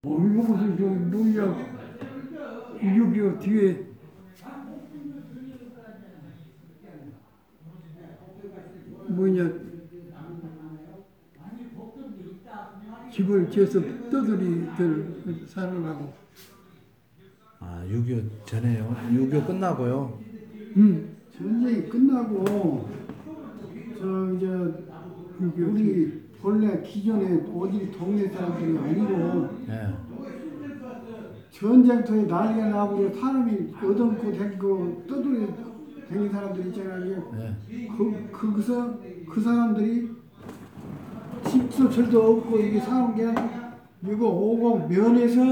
이거 무슨 저 뭐야 6.25 뒤에 뭐냐 집을 지어서 떠들이들 살으라고. 아, 6.25 전에요? 6.25 끝나고요? 전쟁이 끝나고 저 이제 우리 본래 기존에 어디 동네 사람들이 아니고 예. 전쟁터에 난리가 나고 사람이 얻어먹고 댕기고 떠돌이 댕긴 사람들 있잖아요. 예. 거기서 그 사람들이 집도 철도 없고 이게 사는 게 이거 오공 면에서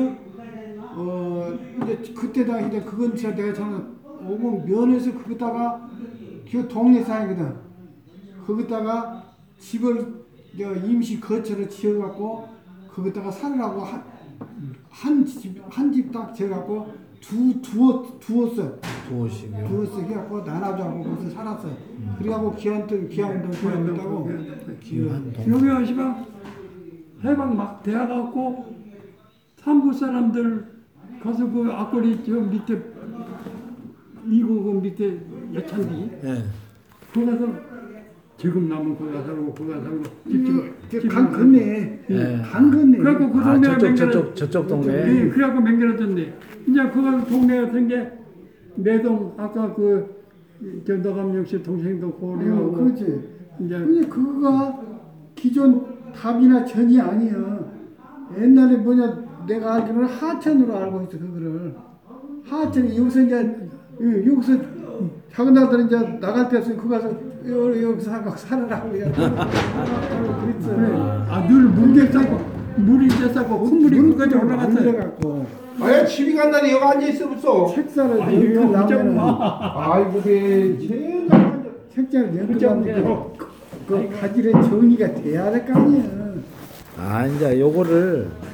이제 그때 당시에 그건 진짜 내가 저는 오공 면에서 거기다가 그 동네 사이거든. 거기다가 집을 임시 거처를 지어갖고 거기다가 살으라고 한 집 딱 지어갖고 두었어. 두어식이요? 두었어 해갖고 나눠주고 거기서 살았어. 그래갖고 기한동 보냈다고. 기한동. 여기 아시가 해방 막 돼갖고 삼부 사람들 가서 그 앞거리 저 밑에 이고 그 밑에 여찬디 예. 거기 가서 지금 남은 거기 살고 거기 살고 집집 강 건네. 예. 강 건네. 그래갖고 그 아, 동네가 저쪽 동네. 예, 그래갖고 맹렬해졌네. 이제 그거 동네 같은 게 내동 아까 저 너감영 씨 동생도 고려하고 그렇지. 이제 근데 그거가 기존 답이나 전이 아니야. 옛날에 뭐냐 내가 알기로는 하천으로 알고 있어 그거를. 하천이 여기서 이제 여기서 작은 아들은 이제 나갈 때였으니 그거 가서 여기서 살아라고 그랬어. 늘 물게 싸고 물이 이제 싸고 흙물이 끝까지 올라갔어요. 올라갔고 아야 집이 간다니 여기 앉아 있어 벌써. 책사를 이거 엮어 나면 아이고 그 책자를 엮어 나면 그 가지의 정리가 돼야 될 거 아니야. 아, 이제 요거를